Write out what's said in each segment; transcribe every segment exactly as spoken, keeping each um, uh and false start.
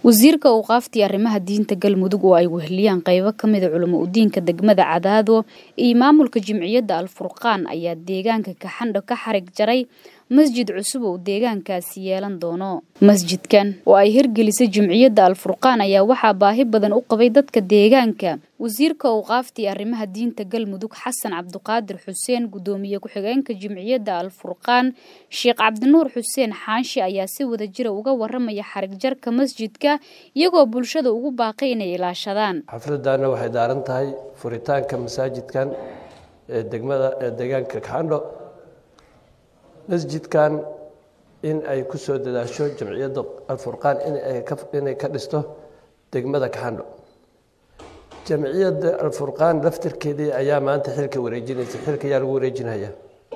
wasiirka uu qaaftii arrimaha diinta galmudug oo ay weheliyaan qaybo kamid ah culimo u diinka degmada Cadaado iyo maamulka jimciyadda Al-Furqaan ayaa deegaanka ka xandho ka xarig jaray masjid cusub oo deegaankaasi yeelan doono. Masjidkan oo ay hirgelisay jimciyadda Al-Furqaan ayaa waxa baahi badan u qabay dadka deegaanka. wasiirka uu qaaftii arrimaha diinta galmudug Xasan Cabduqaadir Xuseen gudoomiye ku xigeenka jimciyadda Al-Furqaan Sheekh Cabdinuur Xuseen Xaanshi ayaa si wada jira uga waramaya xarig jarka masjidka iyagoo bulshada ugu baaqay inay ilaashadaan. xafladana waxay daaran tahay furitaanka masaajidkan ee degmada ee deegaanka Kaxandho. masjidkan in ay ku soo dadaasho jimciyadda Al-Furqaan in ay ka inay ka dhisto degmada Kaxandho. jimciyadda Al-Furqaan laftirkeedii ayaa maanta xilka wareejinaysa xilka yaa lagu wareejinayaa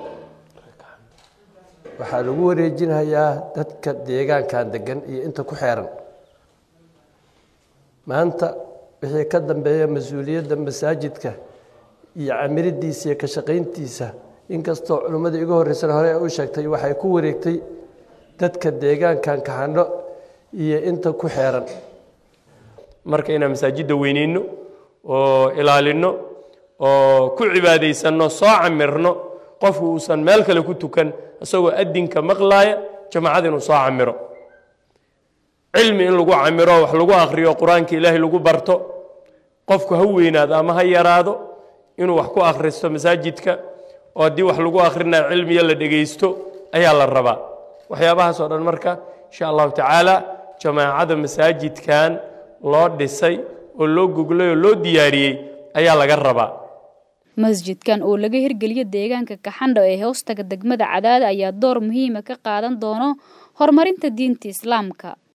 waxaa lagu wareejinayaa dadka deegaankan degan iyo inta ku xeeran. maanta wixii ka dambeeya mas'uuliyadda masaajidka iyo amiridiisa iyo ka shaqayntiisa inkastoo culimada iga horreysana hore u sheegtay waxay ku wareegtay dadka deegaankan Kaxandho iyo inta ku xeeran. marka inaan masaajidda weyneyno oo ilaalino oo ku cibaadaysano soo camirno qofku uusan meel kale ku tukan asagoo adinka maqlaaya jamaacada inuu soo camiro cilmi in lagu camiro wax lagu akhriyo quraanka Ilaahay lagu barto qofku ha weynaado ama ha yaraado inuu wax ku akhristo masaajidka oo hadii wax lagu akhrinayo cilmiga la dhageysto ayaa la rabaa. waxyaabahaas oo dhan marka insha Allah taala jamaacada masaajidkan loo dhisay oo loo goglay oo loo diyaariyay ayaa laga rabaa. masjidkan oo laga hirgeliyo deegaanka Kaxandho ee hoostaga degmada Cadaado ayaa door muhiim ah ka qaadan doono horumarinta diinta Islaamka.